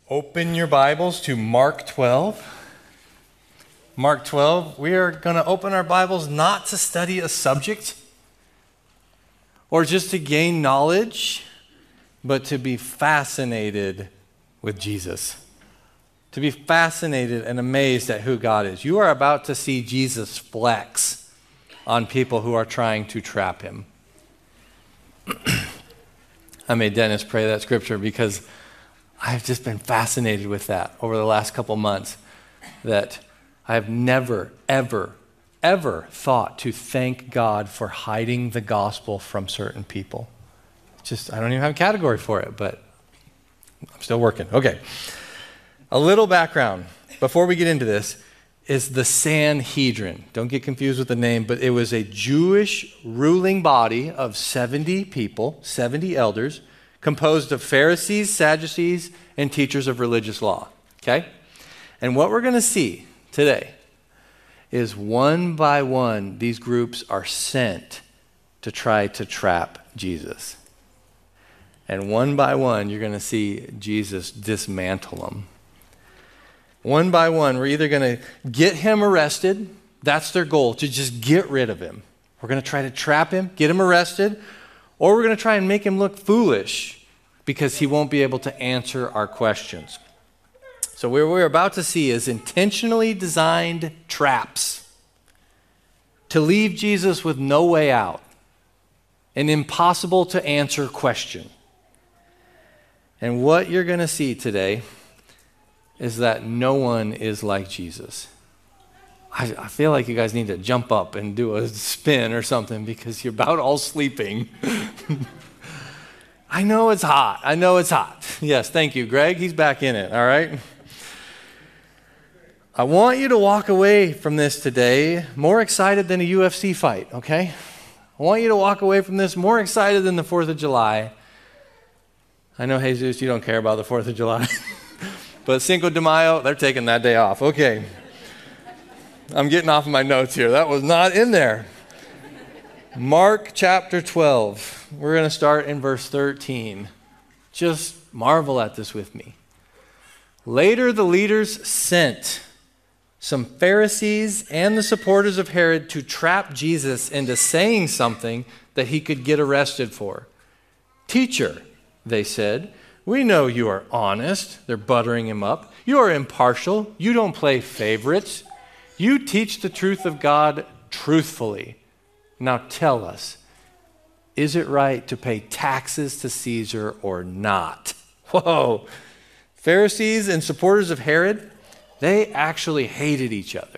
Open your Bibles to Mark 12. Mark 12, we are going to open our Bibles not to study a subject or just to gain knowledge, but to be fascinated with Jesus. To be fascinated and amazed at who God is. You are about to see Jesus flex on people who are trying to trap him. I made Dennis pray that scripture because I've just been fascinated with that over the last couple months, that I have never, ever thought to thank God for hiding the gospel from certain people. I don't even have a category for it, but I'm still working. Okay. A little background before we get into this is the Sanhedrin. Don't get confused with the name, but it was a Jewish ruling body of 70 people, 70 elders, composed of Pharisees, Sadducees, and teachers of religious law. Okay? And what we're going to see today is one by one, these groups are sent to try to trap Jesus. And one by one, you're going to see Jesus dismantle them. One by one, we're either going to get him arrested. That's their goal, to just get rid of him. We're going to try to trap him, get him arrested, or we're going to try and make him look foolish because he won't be able to answer our questions. So what we're about to see is intentionally designed traps to leave Jesus with no way out, an impossible to answer question. And what you're going to see today is that no one is like Jesus. I feel like you guys need to jump up and do a spin or something because you're about all sleeping. I know it's hot. Yes, thank you, Greg. He's back in it, all right? I want you to walk away from this today more excited than a UFC fight, okay? I want you to walk away from this more excited than the 4th of July. I know, Jesus, you don't care about the 4th of July. But Cinco de Mayo, they're taking that day off. Okay. I'm getting off of my notes here. That was not in there. Mark chapter 12. We're going to start in verse 13. Just marvel at this with me. Later, the leaders sent some Pharisees and the supporters of Herod to trap Jesus into saying something that he could get arrested for. Teacher, they said, we know you are honest. They're buttering him up. You are impartial. You don't play favorites. You teach the truth of God truthfully. Now tell us, is it right to pay taxes to Caesar or not? Whoa. Pharisees and supporters of Herod, they actually hated each other.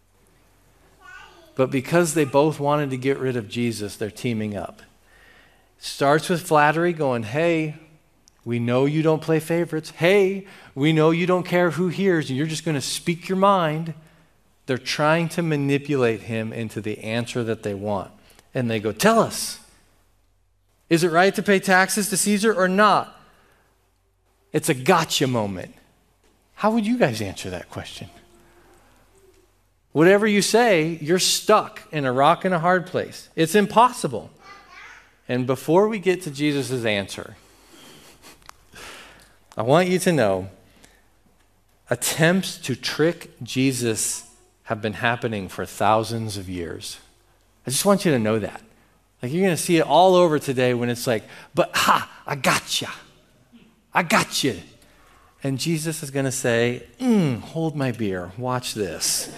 But because they both wanted to get rid of Jesus, they're teaming up. Starts with flattery, going, hey, we know you don't play favorites. Hey, we know you don't care who hears, and you're just going to speak your mind. They're trying to manipulate him into the answer that they want. And they go, tell us, is it right to pay taxes to Caesar or not? It's a gotcha moment. How would you guys answer that question? Whatever you say, you're stuck in a rock and a hard place. It's impossible. And before we get to Jesus' answer, I want you to know attempts to trick Jesus have been happening for thousands of years. I just want you to know that. Like, you're going to see it all over today when it's like, but I gotcha. I got you. And Jesus is going to say, hold my beer. Watch this.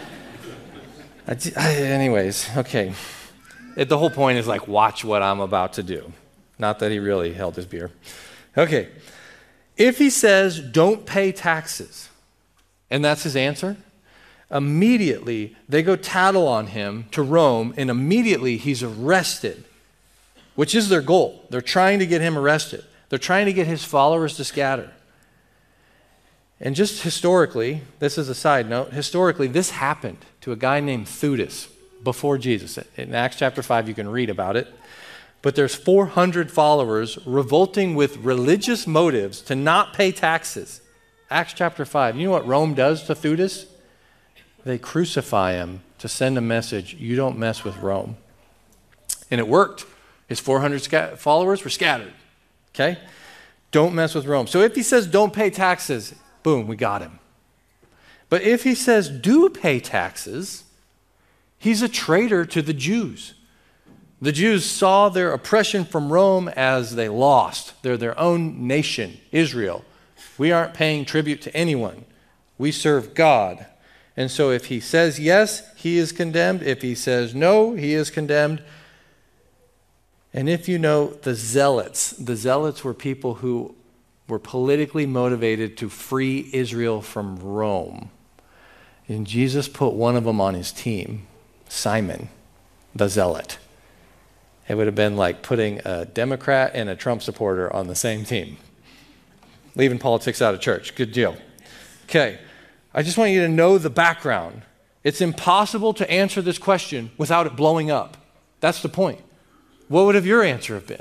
Anyways, okay. The whole point is like, watch what I'm about to do. Not that he really held his beer. Okay. If he says, don't pay taxes, and that's his answer, immediately they go tattle on him to Rome, and immediately he's arrested, which is their goal. They're trying to get him arrested. They're trying to get his followers to scatter. And just historically, this is a side note, historically this happened to a guy named Theudas before Jesus. In Acts chapter 5, you can read about it. But there's 400 followers revolting with religious motives to not pay taxes. Acts chapter 5. You know what Rome does to Theudas? They crucify him to send a message, you don't mess with Rome. And it worked. His 400 followers were scattered. Okay? Don't mess with Rome. So if he says don't pay taxes, boom, we got him. But if he says do pay taxes, he's a traitor to the Jews. The Jews saw their oppression from Rome as they lost. They're their own nation, Israel. We aren't paying tribute to anyone. We serve God. And so if he says yes, he is condemned. If he says no, he is condemned. And if you know the zealots were people who were politically motivated to free Israel from Rome. And Jesus put one of them on his team, Simon, the zealot. It would have been like putting a Democrat and a Trump supporter on the same team. Leaving politics out of church. Good deal. Okay. I just want you to know the background. It's impossible to answer this question without it blowing up. That's the point. What would have your answer have been?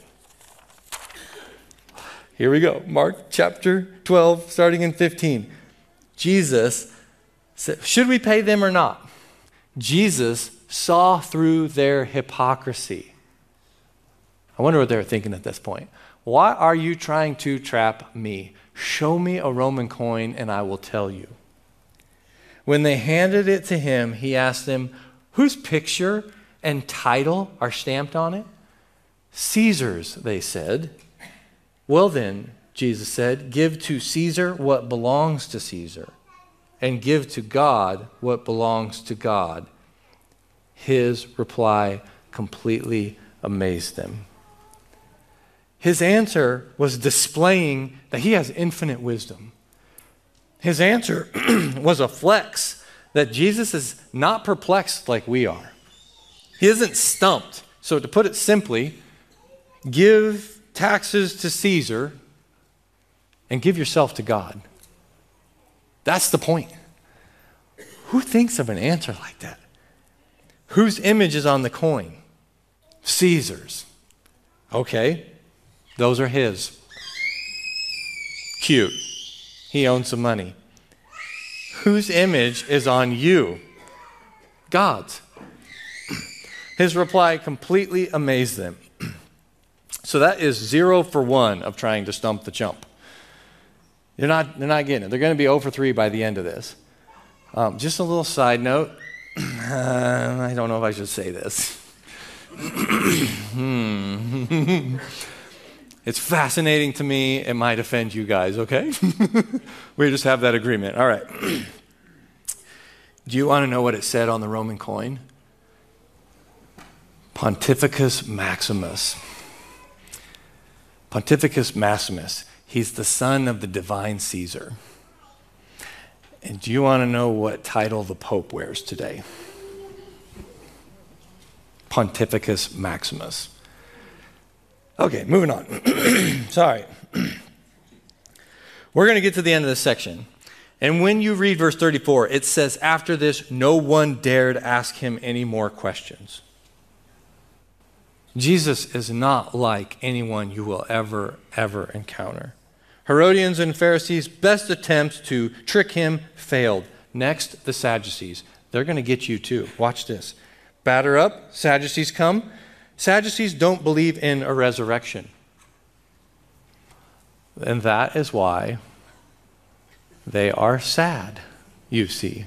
Here we go. Mark chapter 12, starting in 15. Jesus said, should we pay them or not? Jesus saw through their hypocrisy. I wonder what they were thinking at this point. Why are you trying to trap me? Show me a Roman coin and I will tell you. When they handed it to him, he asked them, whose picture and title are stamped on it? Caesar's, they said. Well then, Jesus said, give to Caesar what belongs to Caesar, and give to God what belongs to God. His reply completely amazed them. His answer was displaying that he has infinite wisdom. His answer was a flex that Jesus is not perplexed like we are. He isn't stumped. So to put it simply, give taxes to Caesar and give yourself to God. That's the point. Who thinks of an answer like that? Whose image is on the coin? Caesar's. Okay, those are his. Cute. He owns some money. Whose image is on you? God's. His reply completely amazed them. So that is 0 for 1 of trying to stump the chump. They're not getting it. They're going to be 0 for 3 by the end of this. Just a little side note. I don't know if I should say this. It's fascinating to me. It might offend you guys, okay? We just have that agreement. All right. Do you want to know what it said on the Roman coin? Pontificus Maximus. Pontificus Maximus. He's the son of the divine Caesar. And do you want to know what title the Pope wears today? Pontificus Maximus. Okay, moving on. Sorry. We're going to get to the end of this section. And when you read verse 34, it says, after this, no one dared ask him any more questions. Jesus is not like anyone you will ever encounter. Herodians and Pharisees' best attempts to trick him failed. Next, the Sadducees. They're going to get you too. Watch this. Batter up, Sadducees come. Sadducees don't believe in a resurrection. And that is why they are sad, you see.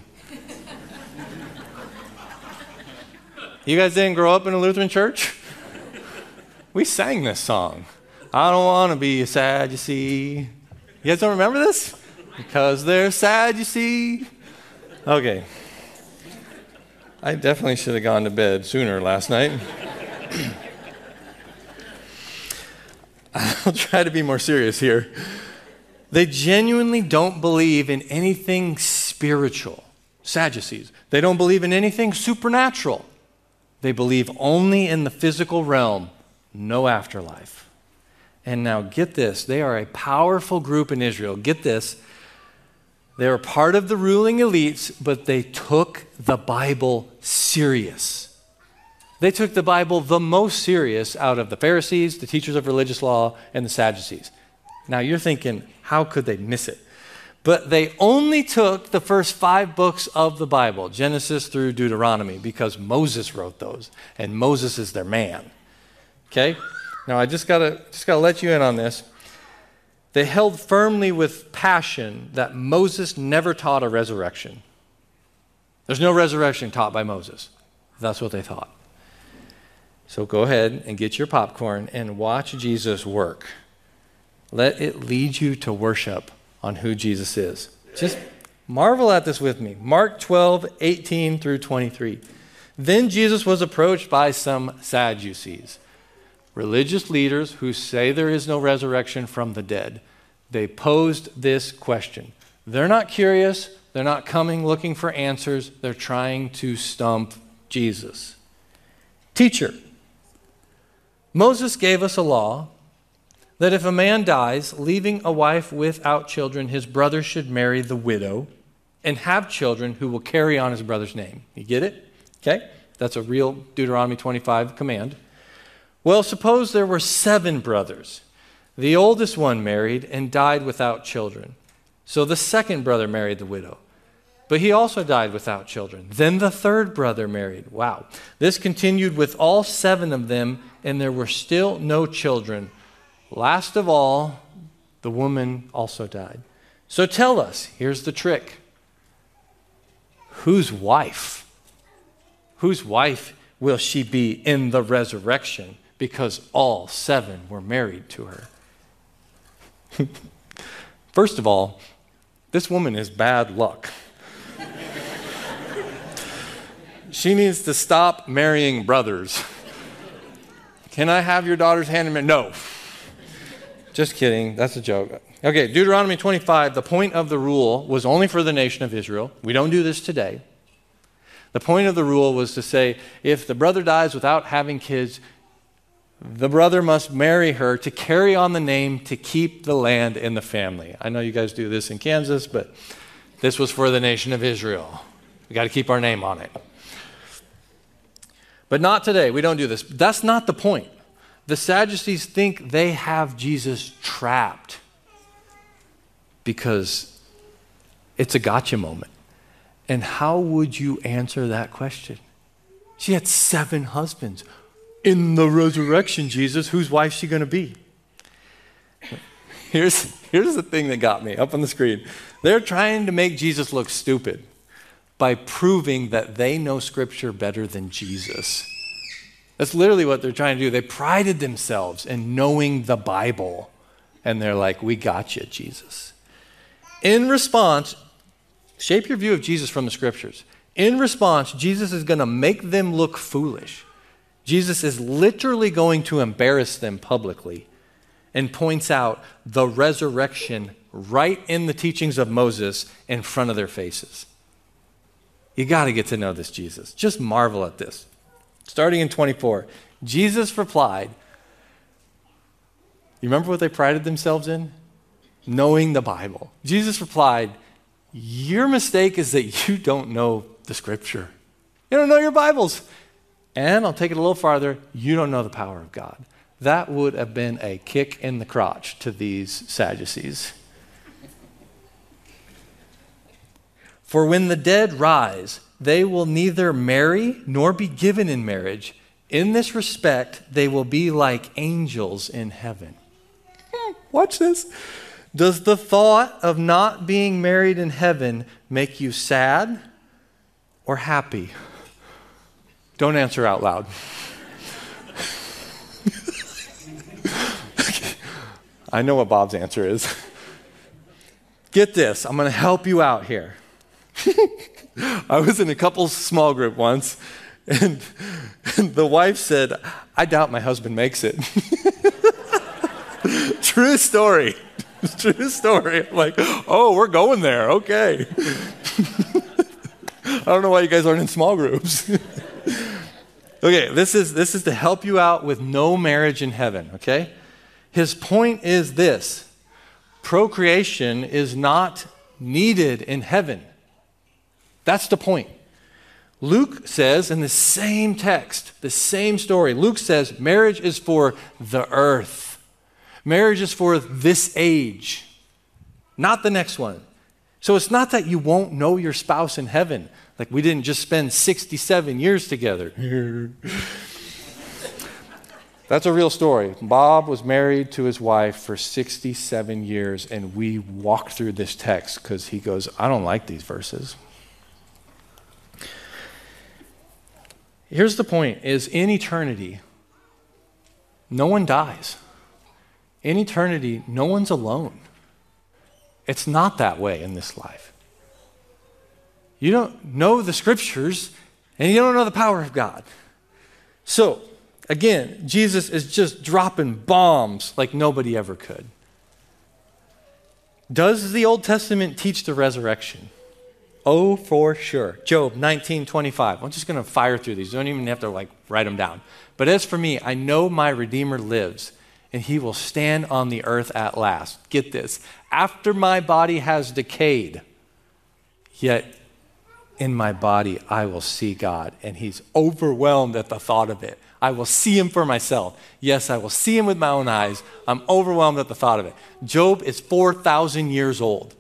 You guys didn't grow up in a Lutheran church? We sang this song. I don't want to be sad, you see. You guys don't remember this? Because they're sad, you see. Okay. I definitely should have gone to bed sooner last night. I'll try to be more serious here. They genuinely don't believe in anything spiritual. Sadducees. They don't believe in anything supernatural. They believe only in the physical realm, no afterlife. And now get this, they are a powerful group in Israel. Get this, they are part of the ruling elites, but they took the Bible serious. They took the Bible the most serious out of the Pharisees, the teachers of religious law, and the Sadducees. Now you're thinking, how could they miss it? But they only took the first 5 books of the Bible, Genesis through Deuteronomy, because Moses wrote those, and Moses is their man. Okay? Now I just gotta let you in on this. They held firmly with passion that Moses never taught a resurrection. There's no resurrection taught by Moses. That's what they thought. So go ahead and get your popcorn and watch Jesus work. Let it lead you to worship on who Jesus is. Just marvel at this with me. Mark 12:18 through 23. Then Jesus was approached by some Sadducees, religious leaders who say there is no resurrection from the dead. They posed this question. They're not curious. They're not coming looking for answers. They're trying to stump Jesus. Teacher, Moses gave us a law that if a man dies, leaving a wife without children, his brother should marry the widow and have children who will carry on his brother's name. You get it? Okay? That's a real Deuteronomy 25 command. Well, suppose there were 7 brothers. The oldest one married and died without children. So the second brother married the widow, but he also died without children. Then the third brother married. Wow. This continued with all 7 of them, and there were still no children. Last of all, the woman also died. So tell us, here's the trick. Whose wife? Whose wife will she be in the resurrection? Because all 7 were married to her. First of all, this woman is bad luck. She needs to stop marrying brothers. Can I have your daughter's hand in marriage? No. Just kidding. That's a joke. Okay, Deuteronomy 25, the point of the rule was only for the nation of Israel. We don't do this today. The point of the rule was to say, if the brother dies without having kids, the brother must marry her to carry on the name to keep the land in the family. I know you guys do this in Kansas, but this was for the nation of Israel. We got to keep our name on it. But not today. We don't do this. That's not the point. The Sadducees think they have Jesus trapped because it's a gotcha moment. And how would you answer that question? She had 7 husbands. In the resurrection, Jesus, whose wife is she going to be? Here's the thing that got me up on the screen. They're trying to make Jesus look stupid by proving that they know Scripture better than Jesus. That's literally what they're trying to do. They prided themselves in knowing the Bible. And they're like, we got you, Jesus. In response, shape your view of Jesus from the Scriptures. In response, Jesus is going to make them look foolish. Jesus is literally going to embarrass them publicly and points out the resurrection right in the teachings of Moses in front of their faces. You got to get to know this Jesus. Just marvel at this. Starting in 24, Jesus replied, you remember what they prided themselves in? Knowing the Bible. Jesus replied, your mistake is that you don't know the Scripture. You don't know your Bibles. And I'll take it a little farther, you don't know the power of God. That would have been a kick in the crotch to these Sadducees. For when the dead rise, they will neither marry nor be given in marriage. In this respect, they will be like angels in heaven. Watch this. Does the thought of not being married in heaven make you sad or happy? Don't answer out loud. I know what Bob's answer is. Get this, I'm going to help you out here. I was in a couple's small group once, and the wife said, I doubt my husband makes it. True story. True story. I'm like, oh, we're going there. Okay. I don't know why you guys aren't in small groups. Okay, this is to help you out with no marriage in heaven, okay? His point is this. Procreation is not needed in heaven. That's the point. Luke says in the same text, the same story, Luke says marriage is for the earth. Marriage is for this age, not the next one. So it's not that you won't know your spouse in heaven. Like we didn't just spend 67 years together. That's a real story. Bob was married to his wife for 67 years, and we walked through this text because he goes, I don't like these verses. Here's the point, is in eternity, no one dies. In eternity, no one's alone. It's not that way in this life. You don't know the scriptures, and you don't know the power of God. So, again, Jesus is just dropping bombs like nobody ever could. Does the Old Testament teach the resurrection? Oh, for sure. Job 19:25. I'm just going to fire through these. You don't even have to write them down. But as for me, I know my Redeemer lives, and he will stand on the earth at last. Get this. After my body has decayed, yet in my body I will see God. And he's overwhelmed at the thought of it. I will see him for myself. Yes, I will see him with my own eyes. I'm overwhelmed at the thought of it. Job is 4,000 years old.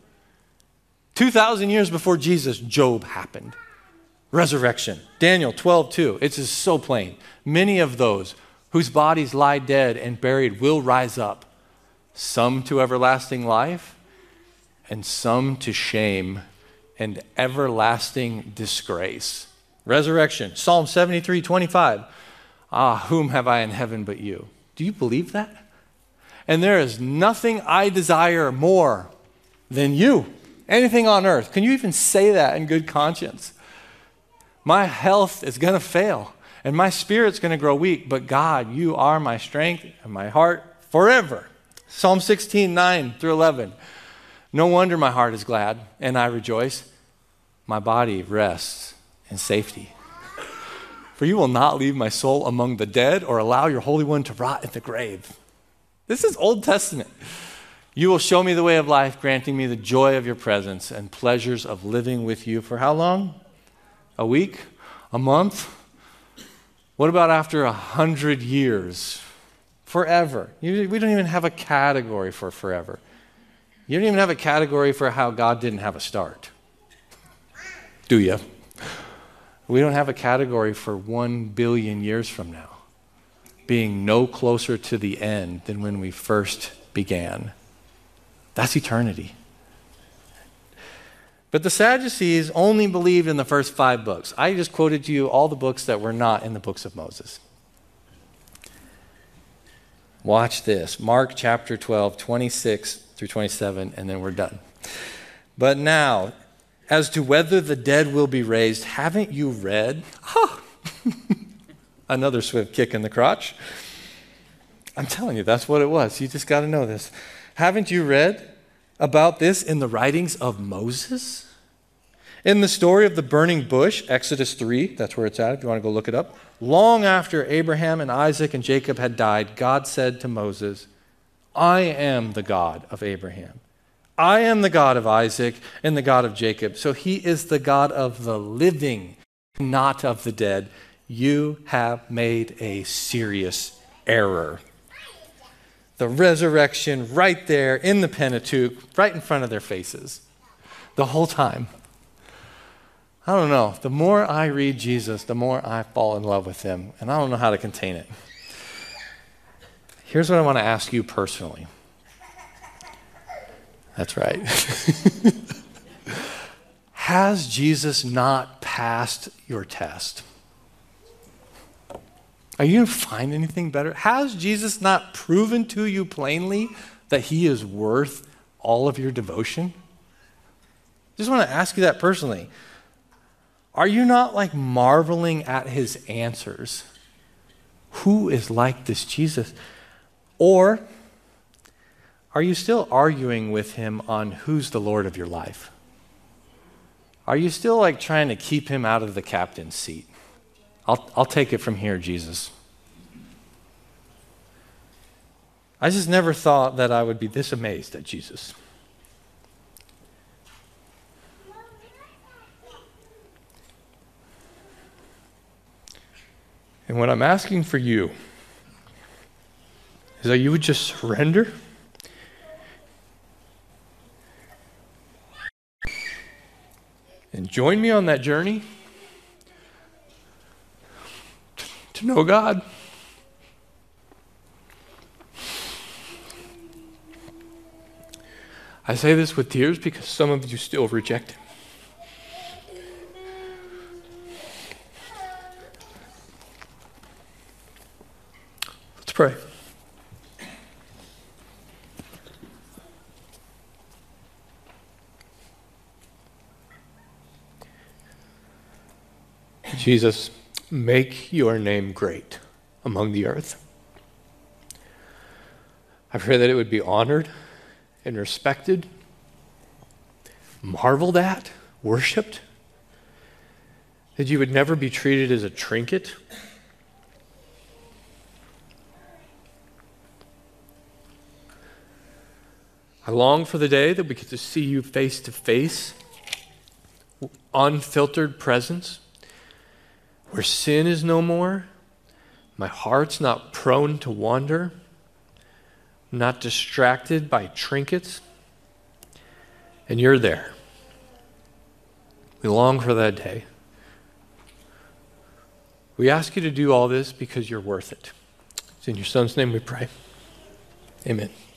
2,000 years before Jesus, Job happened. Resurrection. Daniel 12:2. It's just so plain. Many of those whose bodies lie dead and buried will rise up, some to everlasting life, and some to shame and everlasting disgrace. Resurrection. Psalm 73:25. Whom have I in heaven but you? Do you believe that? And there is nothing I desire more than you. Anything on earth. Can you even say that in good conscience? My health is going to fail, and my spirit's going to grow weak, but God, you are my strength and my heart forever. Psalm 16:9-11. No wonder my heart is glad, and I rejoice. My body rests in safety. For you will not leave my soul among the dead or allow your Holy One to rot in the grave. This is Old Testament. You will show me the way of life, granting me the joy of your presence and pleasures of living with you for how long? A week? A month? What about after 100 years? Forever. We don't even have a category for forever. You don't even have a category for how God didn't have a start. Do you? We don't have a category for 1 billion years from now, being no closer to the end than when we first began. That's eternity. But the Sadducees only believed in the first 5 books. I just quoted to you all the books that were not in the books of Moses. Watch this. Mark chapter 12, 26-27, and then we're done. But now, as to whether the dead will be raised, haven't you read? Another swift kick in the crotch. I'm telling you, that's what it was. You just got to know this. Haven't you read about this in the writings of Moses? In the story of the burning bush, Exodus 3, that's where it's at if you want to go look it up. Long after Abraham and Isaac and Jacob had died, God said to Moses, I am the God of Abraham. I am the God of Isaac and the God of Jacob. So he is the God of the living, not of the dead. You have made a serious error. The resurrection right there in the Pentateuch, right in front of their faces, the whole time. I don't know. The more I read Jesus, the more I fall in love with him, and I don't know how to contain it. Here's what I want to ask you personally. That's right. Has Jesus not passed your test? Are you going to find anything better? Has Jesus not proven to you plainly that he is worth all of your devotion? Just want to ask you that personally. Are you not marveling at his answers? Who is like this Jesus? Or are you still arguing with him on who's the Lord of your life? Are you still trying to keep him out of the captain's seat? I'll take it from here, Jesus. I just never thought that I would be this amazed at Jesus. And what I'm asking for you is that you would just surrender and join me on that journey to know God. I say this with tears because some of you still reject him. Let's pray. Jesus, make your name great among the earth. I pray that it would be honored and respected, marveled at, worshiped, that you would never be treated as a trinket. I long for the day that we get to see you face to face, unfiltered presence, where sin is no more, my heart's not prone to wander, not distracted by trinkets, and you're there. We long for that day. We ask you to do all this because you're worth it. It's in your Son's name we pray. Amen.